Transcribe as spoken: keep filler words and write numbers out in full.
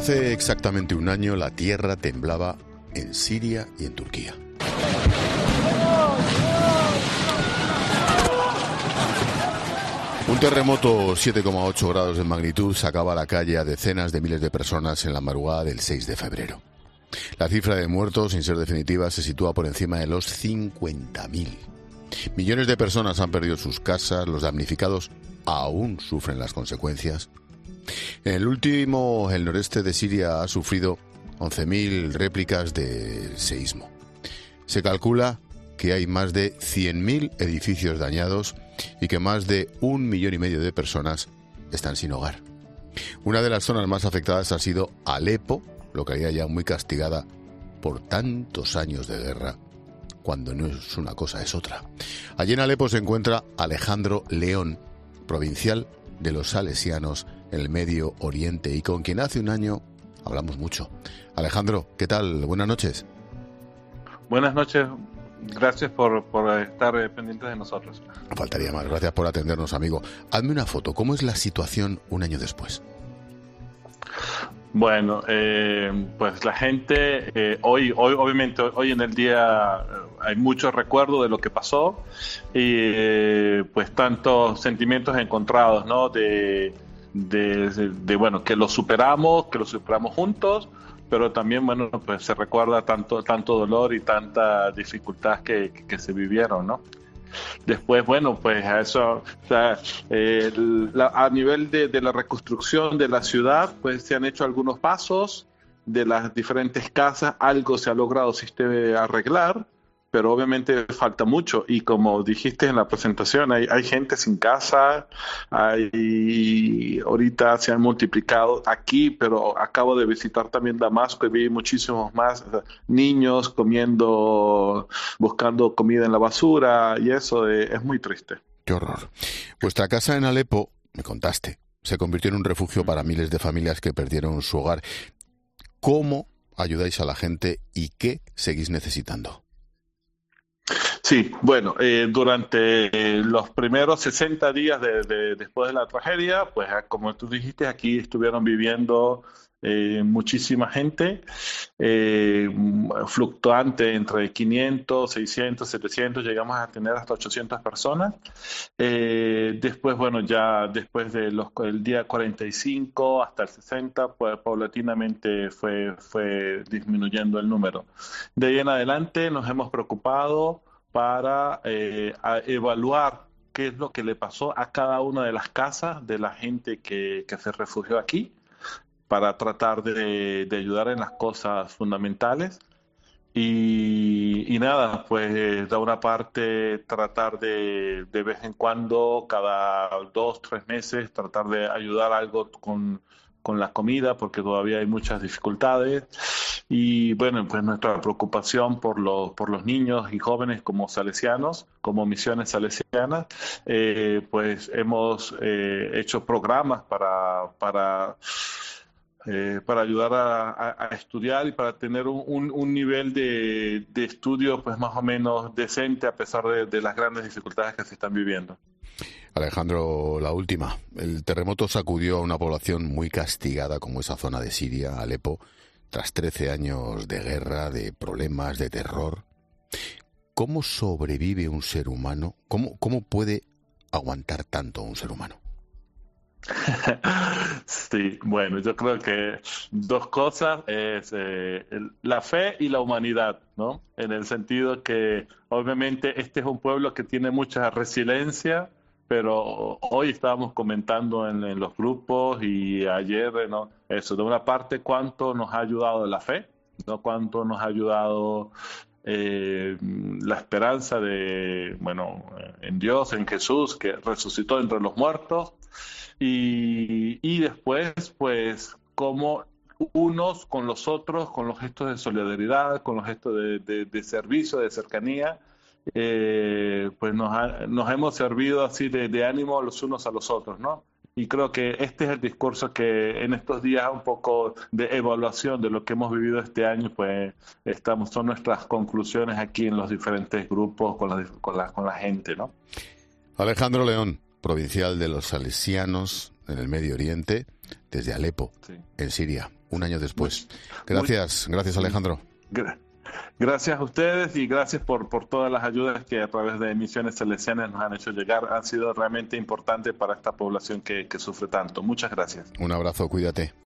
Hace exactamente un año la tierra temblaba en Siria y en Turquía. Un terremoto siete coma ocho grados de magnitud sacaba a la calle a decenas de miles de personas en la madrugada del seis de febrero. La cifra de muertos, sin ser definitiva, se sitúa por encima de los cincuenta mil. Millones de personas han perdido sus casas, los damnificados aún sufren las consecuencias. En el último, el noreste de Siria ha sufrido once mil réplicas de seísmo. Se calcula que hay más de cien mil edificios dañados y que más de un millón y medio de personas están sin hogar. Una de las zonas más afectadas ha sido Alepo, localidad ya muy castigada por tantos años de guerra, cuando no es una cosa es otra. Allí en Alepo se encuentra Alejandro León, provincial de los Salesianos en el Medio Oriente, y con quien hace un año hablamos mucho. Alejandro, ¿qué tal? Buenas noches. Buenas noches. Gracias por, por estar pendientes de nosotros. No faltaría más. Gracias por atendernos, amigo. Hazme una foto. ¿Cómo es la situación un año después? Bueno, eh, pues la gente, eh, hoy, hoy, obviamente, hoy en el día eh, hay mucho recuerdo de lo que pasó y eh, pues tantos sentimientos encontrados, ¿no? De, de, de, de, bueno, que lo superamos, que lo superamos juntos, pero también, bueno, pues se recuerda tanto, tanto dolor y tanta dificultad que, que, que se vivieron, ¿no? Después, bueno, pues a eso, o sea, eh, la, a nivel de, de la reconstrucción de la ciudad, pues se han hecho algunos pasos de las diferentes casas, algo se ha logrado sí, arreglar, pero obviamente falta mucho, y como dijiste en la presentación, hay, hay gente sin casa, hay, ahorita se han multiplicado aquí, pero acabo de visitar también Damasco y vi muchísimos más niños comiendo, buscando comida en la basura, y eso es, es muy triste. Qué horror. Vuestra casa en Alepo, me contaste, se convirtió en un refugio para miles de familias que perdieron su hogar. ¿Cómo ayudáis a la gente y qué seguís necesitando? Sí, bueno, eh, durante eh, los primeros sesenta días de, de, después de la tragedia, pues como tú dijiste, aquí estuvieron viviendo eh, muchísima gente, eh, fluctuante entre quinientos, seiscientos, setecientos, llegamos a tener hasta ochocientas personas. Eh, después, bueno, ya después del día cuarenta y cinco hasta el sesenta, pues paulatinamente fue, fue disminuyendo el número. De ahí en adelante nos hemos preocupado para eh, evaluar qué es lo que le pasó a cada una de las casas de la gente que, que se refugió aquí, para tratar de, de ayudar en las cosas fundamentales. Y, y nada, pues de una parte tratar de de vez en cuando, cada dos, tres meses, tratar de ayudar algo con, con la comida, porque todavía hay muchas dificultades. Y bueno, pues nuestra preocupación por los, por los niños y jóvenes como salesianos, como misiones salesianas, eh, pues hemos eh, hecho programas para... para Eh, para ayudar a, a, a estudiar y para tener un, un, un nivel de, de estudio pues más o menos decente a pesar de, de las grandes dificultades que se están viviendo. Alejandro, la última. El terremoto sacudió a una población muy castigada como esa zona de Siria, Alepo, tras trece años de guerra, de problemas, de terror. ¿Cómo sobrevive un ser humano? ¿Cómo, cómo puede aguantar tanto un ser humano? Sí, bueno, yo creo que dos cosas es eh, el- la fe y la humanidad, ¿no? En el sentido que obviamente este es un pueblo que tiene mucha resiliencia, pero hoy estábamos comentando en, en los grupos y ayer, ¿no? Eso, de una parte, cuánto nos ha ayudado la fe, ¿no? Cuánto nos ha ayudado eh, la esperanza de, bueno, en Dios, en Jesús, que resucitó entre los muertos. Y, y después, pues, cómo unos con los otros, con los gestos de solidaridad, con los gestos de, de- de servicio, de cercanía, eh, pues nos, ha- nos hemos servido así de, de ánimo los unos a los otros, ¿no? Y creo que este es el discurso que en estos días un poco de evaluación de lo que hemos vivido este año, pues estamos, son nuestras conclusiones aquí en los diferentes grupos con la, con la, con la gente, ¿no? Alejandro León, provincial de los Salesianos en el Medio Oriente, desde Alepo, Sí. en Siria. un año después. Gracias, muy, gracias Alejandro. Gracias a ustedes y gracias por, por todas las ayudas que a través de Misiones Salesianas nos han hecho llegar. Han sido realmente importantes para esta población que, que sufre tanto. Muchas gracias. Un abrazo, cuídate.